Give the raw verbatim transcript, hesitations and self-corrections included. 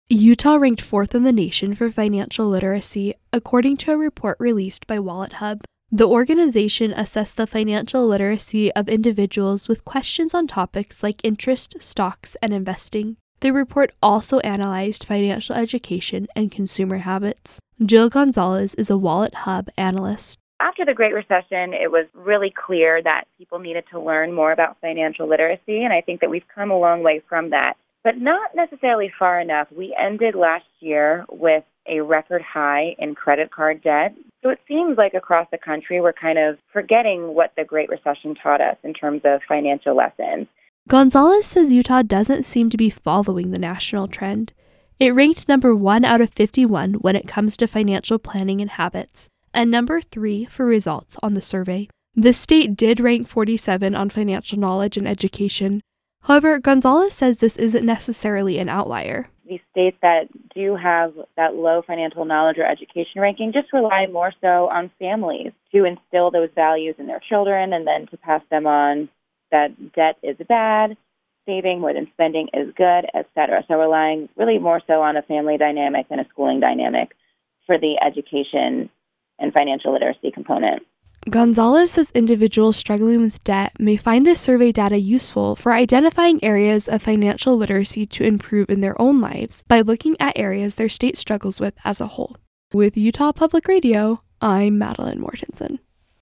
Utah ranked fourth in the nation for financial literacy, according to a report released by WalletHub. The organization assessed the financial literacy of individuals with questions on topics like interest, stocks, and investing. The report also analyzed financial education and consumer habits. Jill Gonzalez is a WalletHub analyst. After the Great Recession, it was really clear that people needed to learn more about financial literacy, and I think that we've come a long way from that, but not necessarily far enough. We ended last year with a record high in credit card debt. So it seems like across the country, we're kind of forgetting what the Great Recession taught us in terms of financial lessons. Gonzalez says Utah doesn't seem to be following the national trend. It ranked number one out of fifty-one when it comes to financial planning and habits, and number three for results on the survey. The state did rank forty-seven on financial knowledge and education. However, Gonzalez says this isn't necessarily an outlier. These states that do have that low financial knowledge or education ranking just rely more so on families to instill those values in their children and then to pass them on that debt is bad, saving more than spending is good, et cetera. So relying really more so on a family dynamic than a schooling dynamic for the education and financial literacy component. Gonzalez says individuals struggling with debt may find this survey data useful for identifying areas of financial literacy to improve in their own lives by looking at areas their state struggles with as a whole. With Utah Public Radio, I'm Madeline Mortensen.